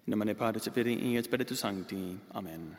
In nomine Patris et Filii et Spiritus Sancti. Amen.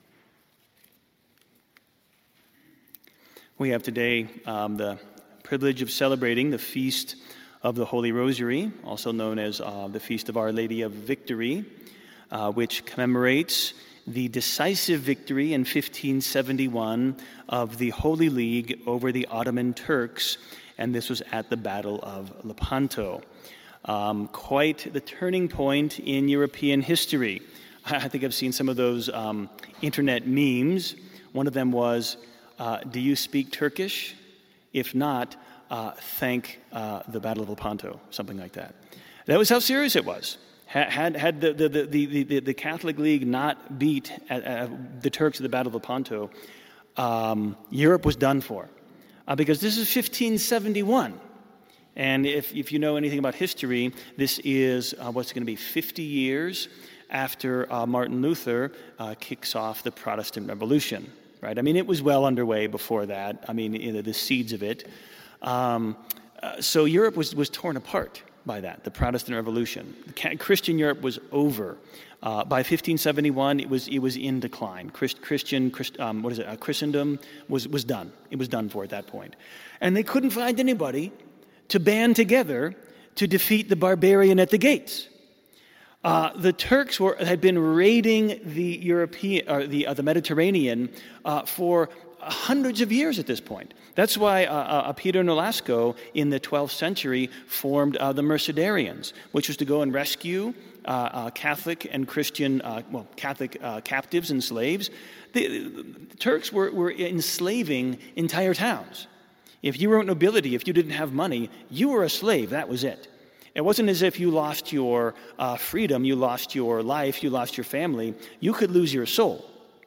We have today the privilege of celebrating the Feast of the Holy Rosary, also known as the Feast of Our Lady of Victory, which commemorates the decisive victory in 1571 of the Holy League over the Ottoman Turks, and this was at the Battle of Lepanto. Quite the turning point in European history. I think I've seen some of those internet memes. One of them was, do you speak Turkish? If not, thank the Battle of Lepanto, something like that. That was how serious it was. Had the Catholic League not beat the Turks at the Battle of Lepanto, Europe was done for. Because this is 1571. And if you know anything about history, this is what's going to be 50 years after Martin Luther kicks off the Protestant Revolution, right? I mean, it was well underway before that. I mean, the seeds of it. So Europe was torn apart by that, the Protestant Revolution. Christian Europe was over. By 1571, it was in decline. Christendom was done. It was done for at that point. And they couldn't find anybody to band together to defeat the barbarian at the gates. The Turks had been raiding the Mediterranean for hundreds of years at this point. That's why Peter Nolasco in the 12th century formed the Mercedarians, which was to go and rescue Catholic and Christian, Catholic captives and slaves. The Turks were enslaving entire towns. If you weren't nobility, if you didn't have money, you were a slave. That was it. It wasn't as if you lost your freedom, you lost your life, you lost your family. You could lose your soul.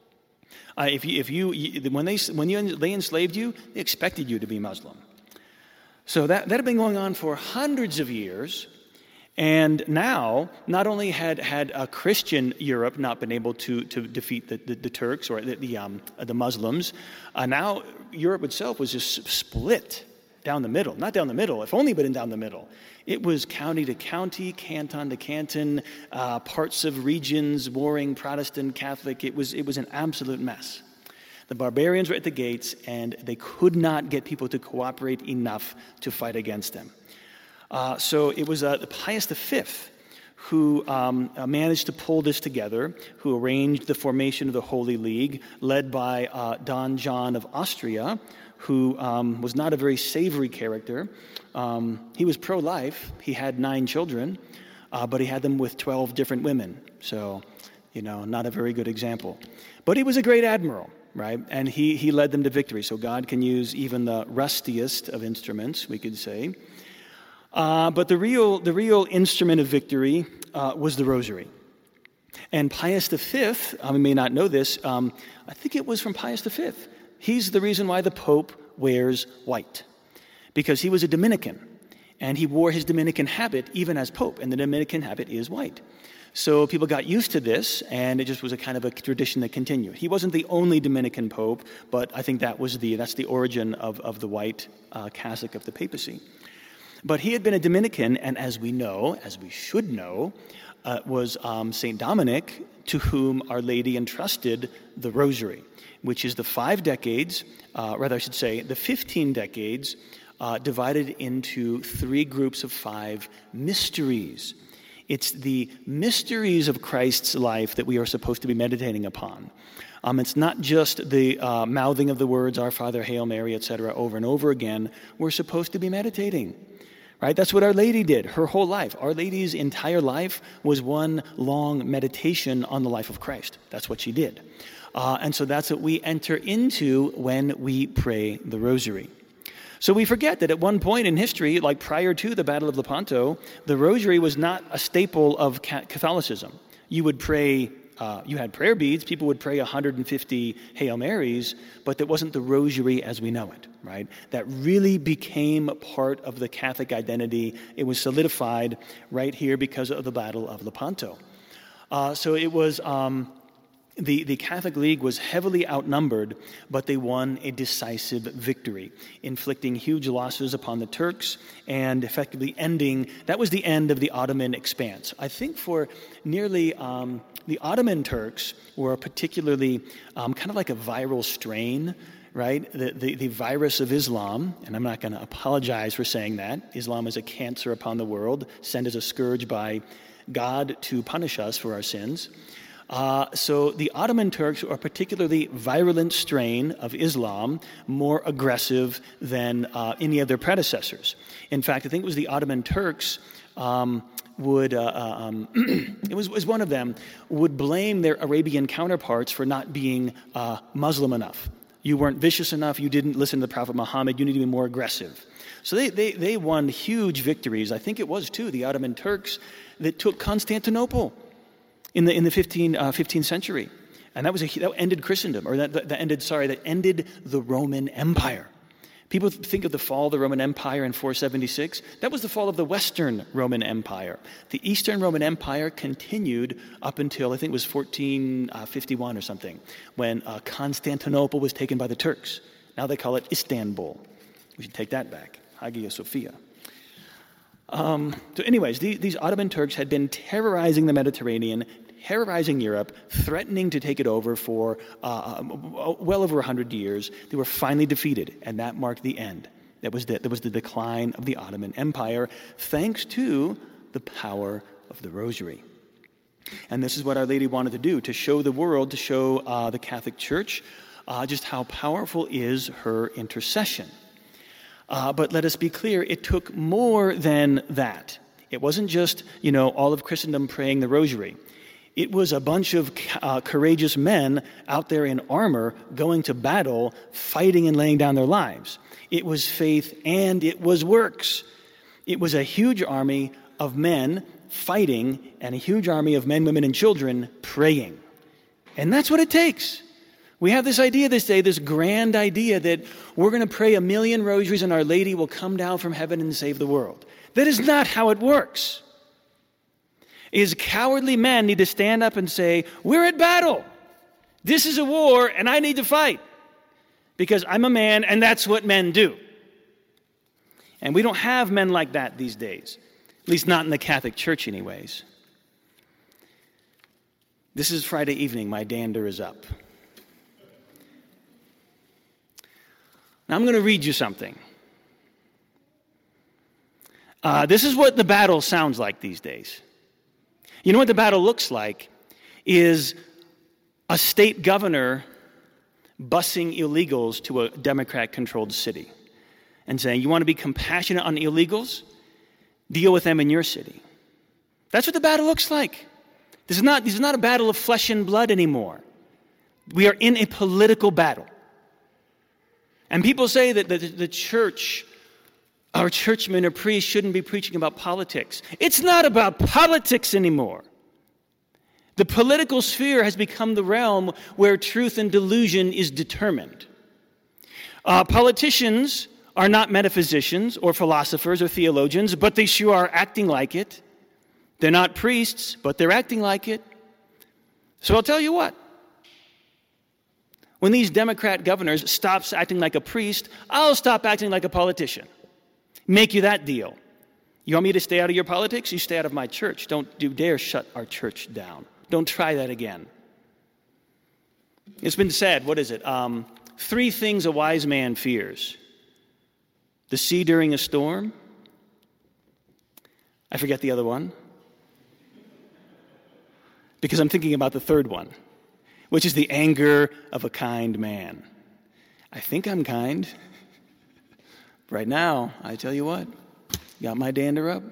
When they enslaved you, they expected you to be Muslim. So that had been going on for hundreds of years. And now, not only had Christian Europe not been able to defeat the Turks or the Muslims, now Europe itself was just split down the middle. Not down the middle, if only, but down the middle. It was county to county, canton to canton, parts of regions, warring Protestant, Catholic. It was an absolute mess. The barbarians were at the gates, and they could not get people to cooperate enough to fight against them. So it was Pius V who managed to pull this together, who arranged the formation of the Holy League, led by Don John of Austria, who was not a very savory character. He was pro-life. He had 9 children, but he had them with 12 different women. So, not a very good example. But he was a great admiral, right? And he led them to victory. So God can use even the rustiest of instruments, we could say. But the real instrument of victory was the Rosary. And Pius V, we may not know this, I think it was from Pius V. He's the reason why the Pope wears white. Because he was a Dominican, and he wore his Dominican habit even as Pope, and the Dominican habit is white. So people got used to this, and it just was a kind of a tradition that continued. He wasn't the only Dominican Pope, but I think that's the origin of the white cassock of the papacy. But he had been a Dominican, and as we should know, was St. Dominic, to whom Our Lady entrusted the Rosary, which is the 15 decades divided into 3 groups of 5 mysteries. It's the mysteries of Christ's life that we are supposed to be meditating upon. It's not just the mouthing of the words, Our Father, Hail Mary, etc., over and over again. We're supposed to be meditating. Right? That's what Our Lady did her whole life. Our Lady's entire life was one long meditation on the life of Christ. That's what she did. And so that's what we enter into when we pray the Rosary. So we forget that at one point in history, like prior to the Battle of Lepanto, the Rosary was not a staple of Catholicism. You would pray, you had prayer beads, people would pray 150 Hail Marys, but that wasn't the Rosary as we know it, right? That really became part of the Catholic identity. It was solidified right here because of the Battle of Lepanto. So it was The Catholic League was heavily outnumbered, but they won a decisive victory, inflicting huge losses upon the Turks and effectively that was the end of the Ottoman expanse. I think for nearly, the Ottoman Turks were particularly kind of like a viral strain, right? The virus of Islam, and I'm not going to apologize for saying that. Islam is a cancer upon the world, sent as a scourge by God to punish us for our sins. So the Ottoman Turks are a particularly virulent strain of Islam, more aggressive than any of their predecessors. In fact, I think it was the Ottoman Turks it was one of them, would blame their Arabian counterparts for not being Muslim enough. You weren't vicious enough, you didn't listen to the Prophet Muhammad, you need to be more aggressive. So they won huge victories. I think it was, too, the Ottoman Turks that took Constantinople in the 15th century. And that ended Christendom, or that ended the Roman Empire. People think of the fall of the Roman Empire in 476. That was the fall of the Western Roman Empire. The Eastern Roman Empire continued up until, I think it was 1451 or something, when Constantinople was taken by the Turks. Now they call it Istanbul. We should take that back. Hagia Sophia. So anyways, these Ottoman Turks had been terrorizing the Mediterranean, terrorizing Europe, threatening to take it over for well over 100 years. They were finally defeated, and that marked the end. That was the decline of the Ottoman Empire, thanks to the power of the Rosary. And this is what Our Lady wanted to do, to show the world, to show the Catholic Church just how powerful is her intercession. But let us be clear, it took more than that. It wasn't just, all of Christendom praying the Rosary. It was a bunch of courageous men out there in armor going to battle, fighting and laying down their lives. It was faith and it was works. It was a huge army of men fighting and a huge army of men, women, and children praying. And that's what it takes. We have this idea this day, this grand idea that we're going to pray 1,000,000 rosaries and Our Lady will come down from heaven and save the world. That is not how it works. Cowardly men need to stand up and say, we're at battle. This is a war and I need to fight because I'm a man and that's what men do. And we don't have men like that these days, at least not in the Catholic Church anyways. This is Friday evening. My dander is up. Now I'm going to read you something. This is what the battle sounds like these days. You know what the battle looks like is a state governor busing illegals to a Democrat-controlled city and saying, you want to be compassionate on illegals? Deal with them in your city. That's what the battle looks like. This is not a battle of flesh and blood anymore. We are in a political battle. And people say that the church, our churchmen or priests shouldn't be preaching about politics. It's not about politics anymore. The political sphere has become the realm where truth and delusion is determined. Politicians are not metaphysicians or philosophers or theologians, but they sure are acting like it. They're not priests, but they're acting like it. So I'll tell you what. When these Democrat governors stops acting like a priest, I'll stop acting like a politician. Make you that deal. You want me to stay out of your politics? You stay out of my church. Don't you dare shut our church down. Don't try that again. It's been said, what is it? 3 things a wise man fears. The sea during a storm. I forget the other one. Because I'm thinking about the third one, which is the anger of a kind man. I think I'm kind. Right now, I tell you what, got my dander up.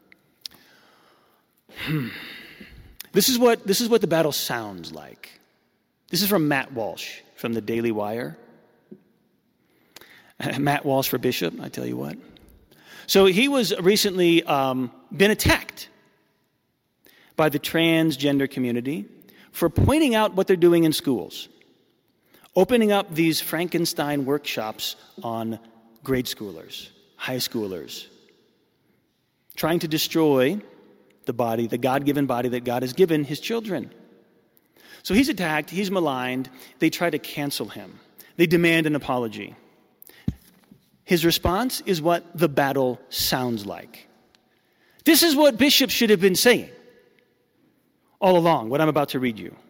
This is what the battle sounds like. This is from Matt Walsh from the Daily Wire. Matt Walsh for bishop, I tell you what. So he was recently been attacked by the transgender community for pointing out what they're doing in schools, opening up these Frankenstein workshops on grade schoolers, high schoolers, trying to destroy the body, the God-given body that God has given his children. So he's attacked, he's maligned, they try to cancel him. They demand an apology. His response is what the battle sounds like. This is what bishops should have been saying all along, what I'm about to read you.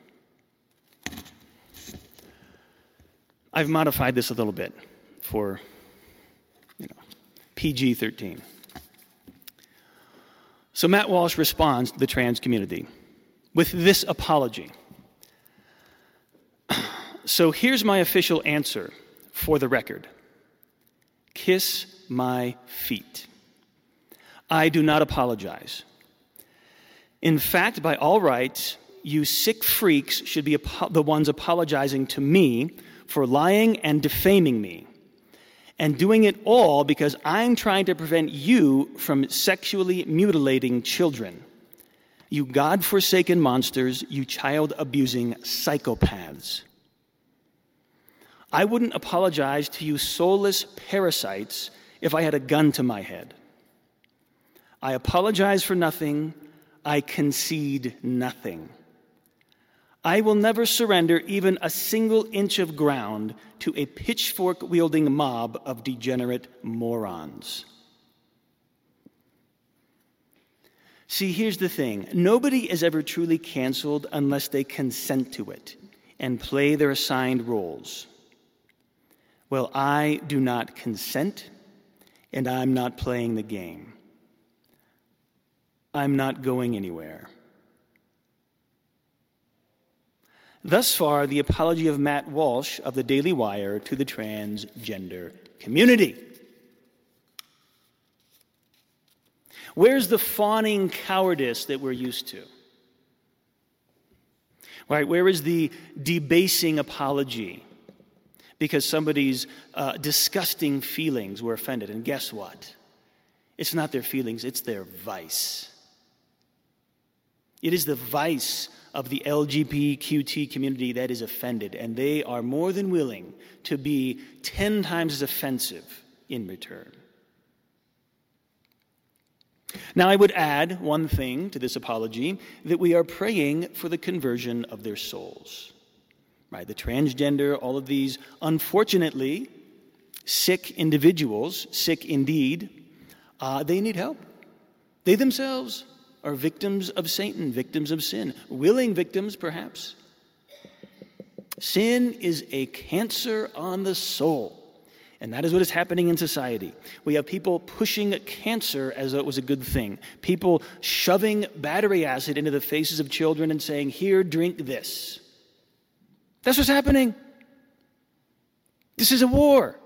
I've modified this a little bit for, PG-13. So Matt Walsh responds to the trans community with this apology. So here's my official answer for the record. Kiss my feet. I do not apologize. In fact, by all rights, you sick freaks should be the ones apologizing to me for lying and defaming me, and doing it all because I'm trying to prevent you from sexually mutilating children. You God-forsaken monsters, you child-abusing psychopaths. I wouldn't apologize to you soulless parasites if I had a gun to my head. I apologize for nothing. I concede nothing. I will never surrender even a single inch of ground to a pitchfork-wielding mob of degenerate morons. See, here's the thing. Nobody is ever truly canceled unless they consent to it and play their assigned roles. Well, I do not consent, and I'm not playing the game. I'm not going anywhere. Thus far, the apology of Matt Walsh of the Daily Wire to the transgender community. Where's the fawning cowardice that we're used to? Right? Where is the debasing apology? Because somebody's disgusting feelings were offended. And guess what? It's not their feelings, it's their vice. It is the vice of the LGBTQT community that is offended, and they are more than willing to be 10 times as offensive in return. Now, I would add one thing to this apology, that we are praying for the conversion of their souls. Right? The transgender, all of these, unfortunately, sick individuals, sick indeed, they need help. They themselves are victims of Satan, victims of sin, willing victims, perhaps. Sin is a cancer on the soul, and that is what is happening in society. We have people pushing cancer as though it was a good thing, people shoving battery acid into the faces of children and saying, "Here, drink this." That's what's happening. This is a war.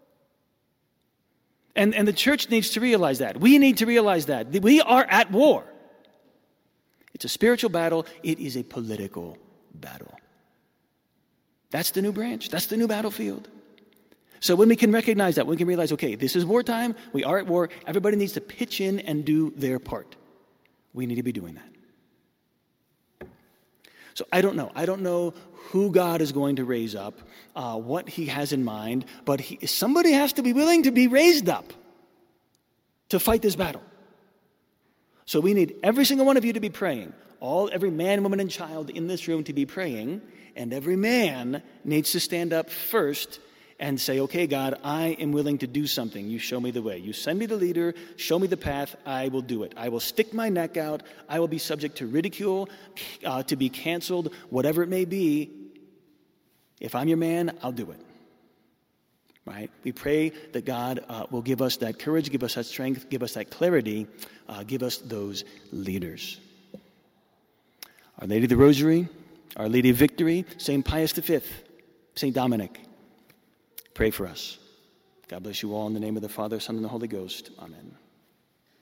And the church needs to realize that. We need to realize that. We are at war. It's a spiritual battle. It is a political battle. That's the new branch. That's the new battlefield. So when we can recognize that, we can realize, okay, this is wartime. We are at war. Everybody needs to pitch in and do their part. We need to be doing that. So I don't know. I don't know who God is going to raise up, what he has in mind, but somebody has to be willing to be raised up to fight this battle. So we need every single one of you to be praying, every man, woman, and child in this room to be praying, and every man needs to stand up first and say, okay, God, I am willing to do something. You show me the way. You send me the leader, show me the path, I will do it. I will stick my neck out. I will be subject to ridicule, to be canceled, whatever it may be. If I'm your man, I'll do it. Right? We pray that God will give us that courage, give us that strength, give us that clarity, give us those leaders. Our Lady of the Rosary, Our Lady of Victory, St. Pius V, St. Dominic, pray for us. God bless you all in the name of the Father, Son, and the Holy Ghost. Amen.